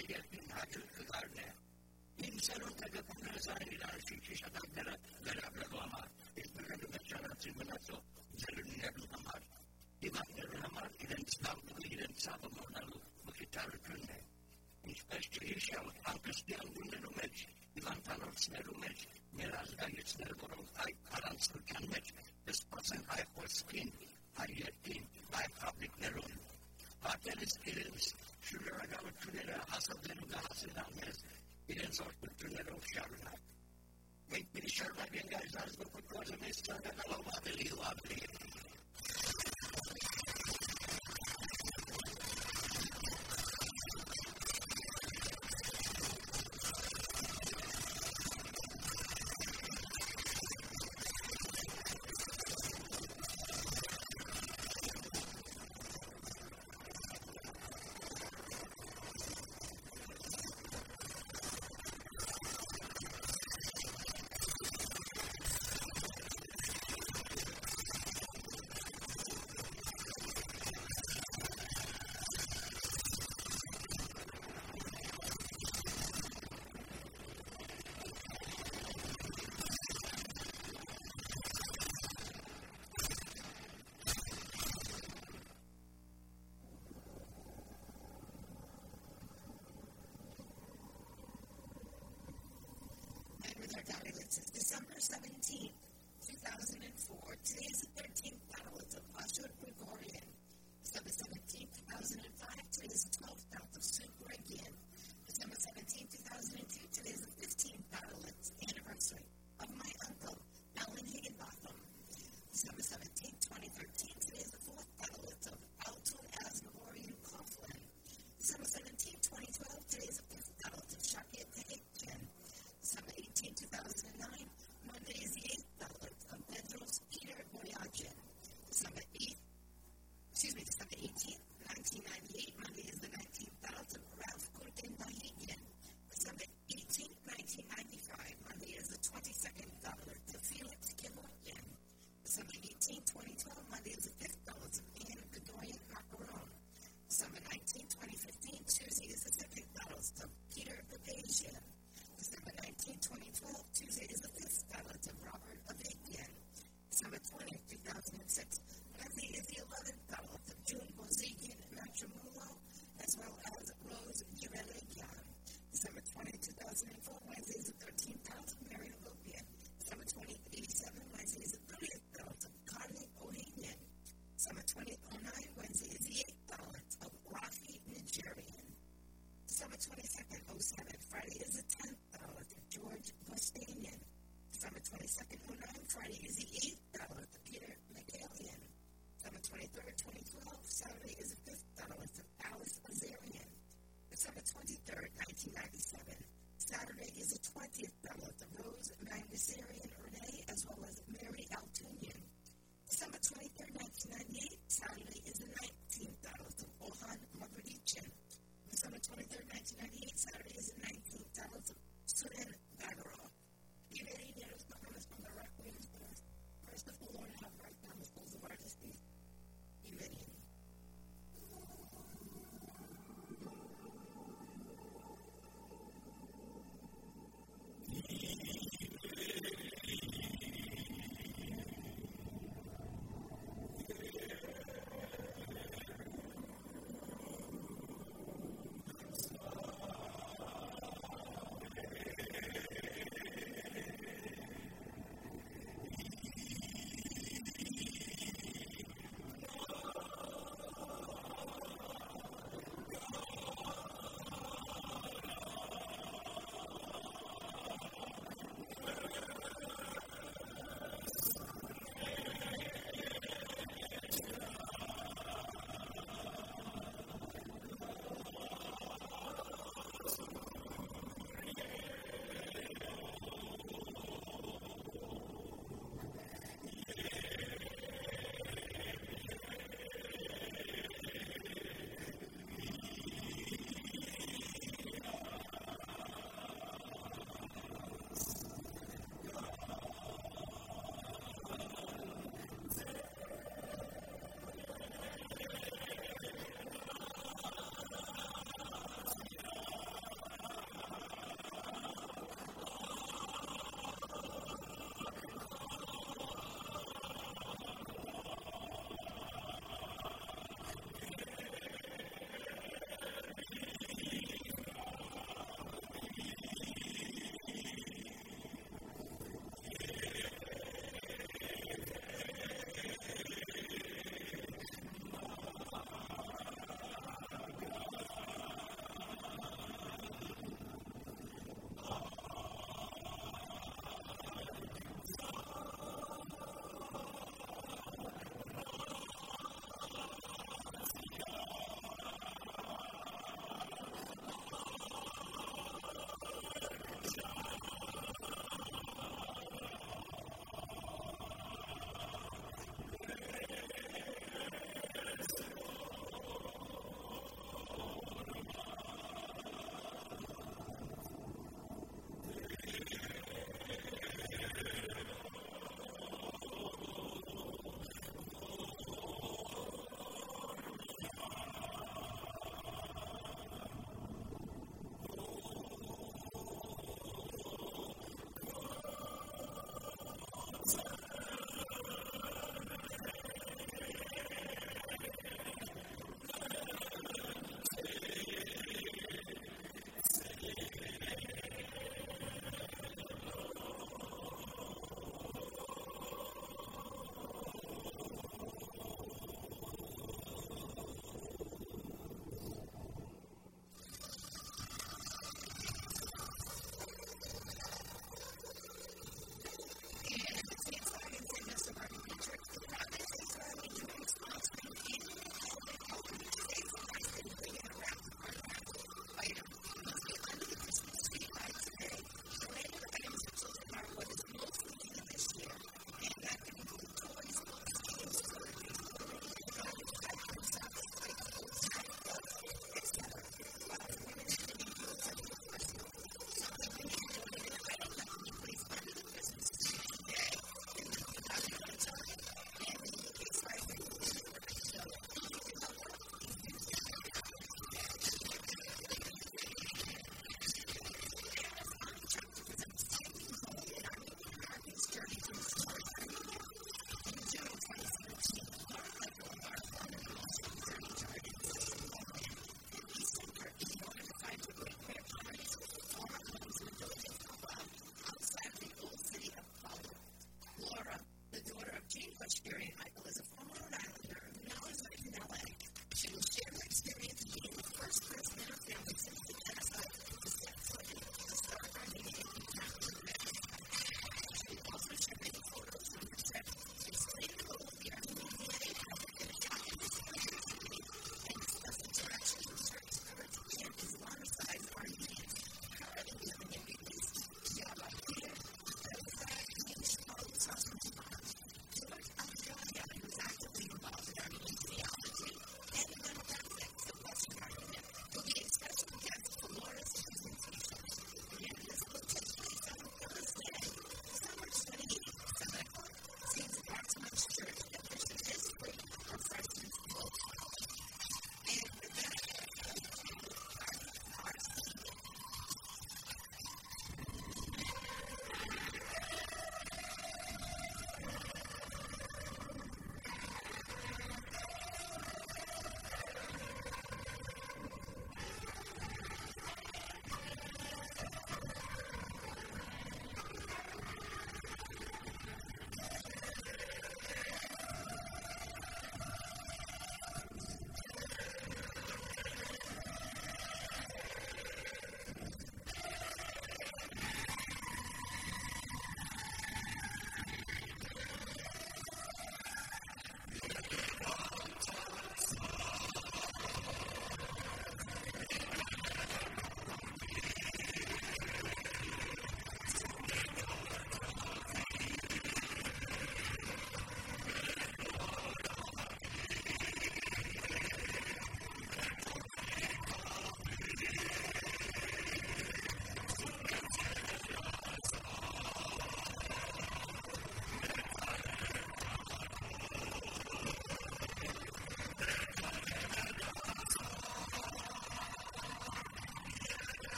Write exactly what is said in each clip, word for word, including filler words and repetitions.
Hayyettin Hacı-Kılarne. İnsanın tagapagkasahan nila si Sisadag na Garablaguamar. Isbirado na siya ng simulaso. Zero niya lumamar. Ibang naramar, ilan isbang ilan sabo mo na makitaro tunne. Especially siya, ang kastiyan din na lumedj. Ibang talos na lumedj. Meral gayets na lumedj. Ay parang sultan medj. Despasan ay for skin. Hayyettin ay public na ron. Patelis ilins. Şuraya galit tunera hasal denuga hasal names. İlen sortu tunera şarla. Wait, bir şarla ben guys, az bu kutuza mesra da kalama biliyor abi.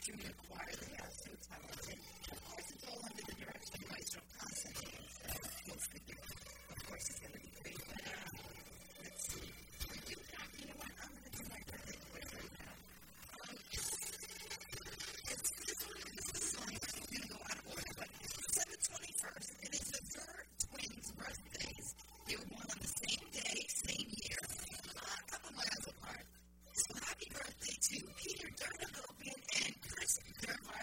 junior choir. They are so talented. Of course, it's all under the direction of Maestro Constantine. So he'll stick it. Of course, it's going to be great. But uh, let's see. You know what? I'm going to do my birthday quiz right now. Um, it's, it's, this one is a song that's going to go out of order, but December twenty-first, it is the third twins' birthdays. They were born on the same day, same year, uh, a couple miles apart. So happy birthday to Peter Durham and Chris Durham.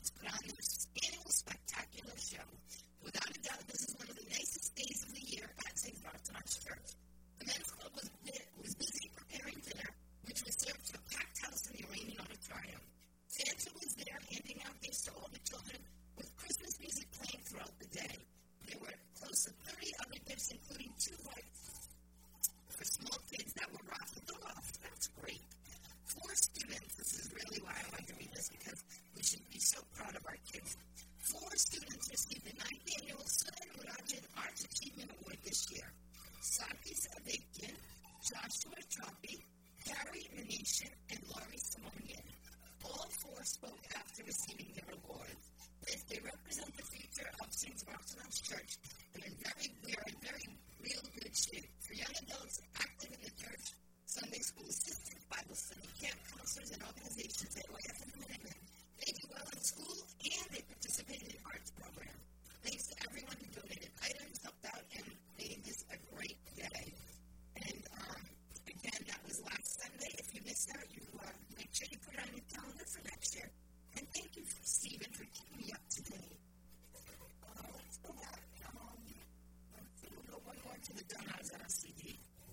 to put on their annual spectacular show. Without a doubt, this is one of the nicest days of the year at Saint Bartholomew's Church. The men's club was, was busy preparing dinner, which was served to a packed house in the Iranian auditorium. Santa was there handing out gifts to all the children, with Christmas music playing throughout the day. There were close to thirty other gifts, including two rides for small kids that were raffled off. That's great. Four students, this is really why I like to read this, because we should be so proud of our kids. Four students received the ninth annual Sudan Murajan Arts Achievement Award this year. Sakis Avakian, Joshua Choppy, Carrie Manishan, and Laurie Simonian. All four spoke after receiving their awards. They represent the future of Saint Bartholomew's Church, and in very, we are in very real good shape. For young adults active in the church, Sunday school assistants, Bible study, camp counselors, and organizations at O A F and the Minutemen, they do well in school, and they participated in arts programs. Thanks to everyone who donated items, helped out, and made this a great day. And um, again, that was last Sunday. If you missed out, you uh, make sure you put it on your calendar for next year. And thank you, Stephen, for keeping me up to date. Uh, let's go back. Um, let's see, we'll go one more to the Donuts on a C D.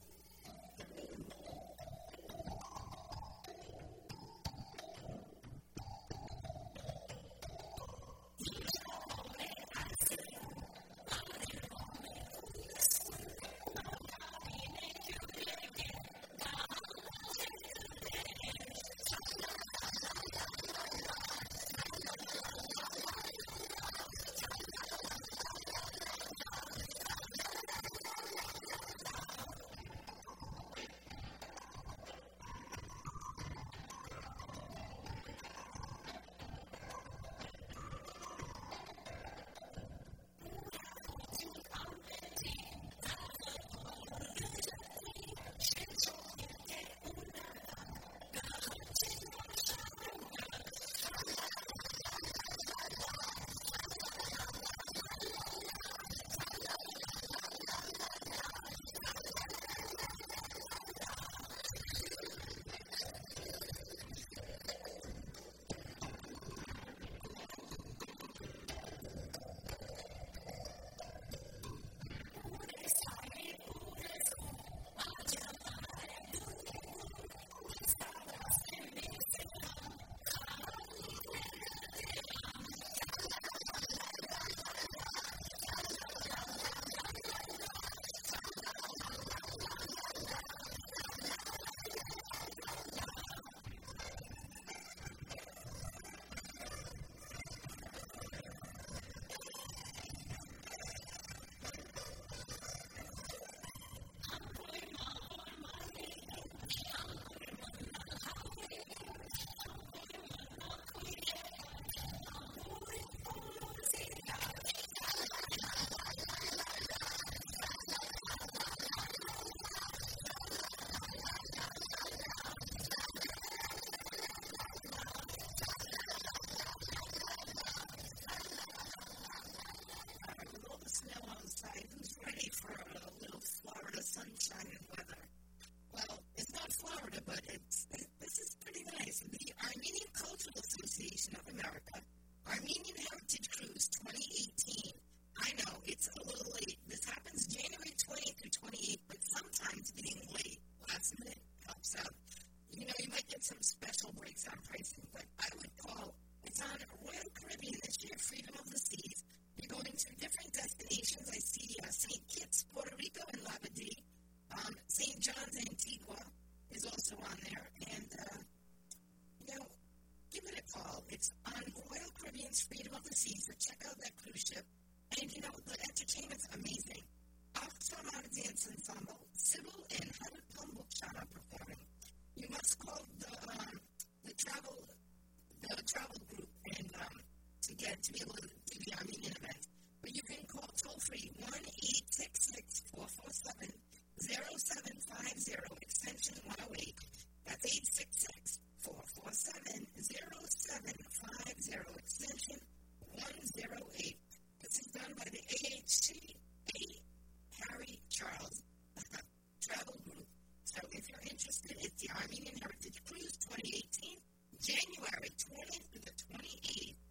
sunshine and weather. Well, it's not Florida, but it's it, this is pretty nice. The Armenian Cultural Association of America, Armenian Heritage Cruise twenty eighteen. I know, it's a little late. This happens January twentieth through twenty-eighth, but sometimes being late last minute helps out. You know, you might get some special breaks on pricing, but I would call, it's on Royal Caribbean this year, Freedom of the Seas. You're going to different destinations. I see uh, Saint Kitts, Puerto Rico, and Labadee. Um, Saint John's, Antigua is also on there. And, uh, you know, give it a call. It's on Royal Caribbean's Freedom of the Seas, so check out that cruise ship. And, you know, the entertainment's amazing. Oxford Dance Ensemble, Sybil and Heather Plum Bookshot are performing. You must call the um, the travel the travel group and um, to get to be able to do the Armenian event. But you can call toll free one eight six six, four four seven, zero seven five zero extension one oh eight. That's eight six six, four four seven, zero seven five zero extension one oh eight. This is done by the A H C A Harry Charles Travel Group. So if you're interested, it's the Armenian Heritage Cruise twenty eighteen, January twentieth to the twenty-eighth.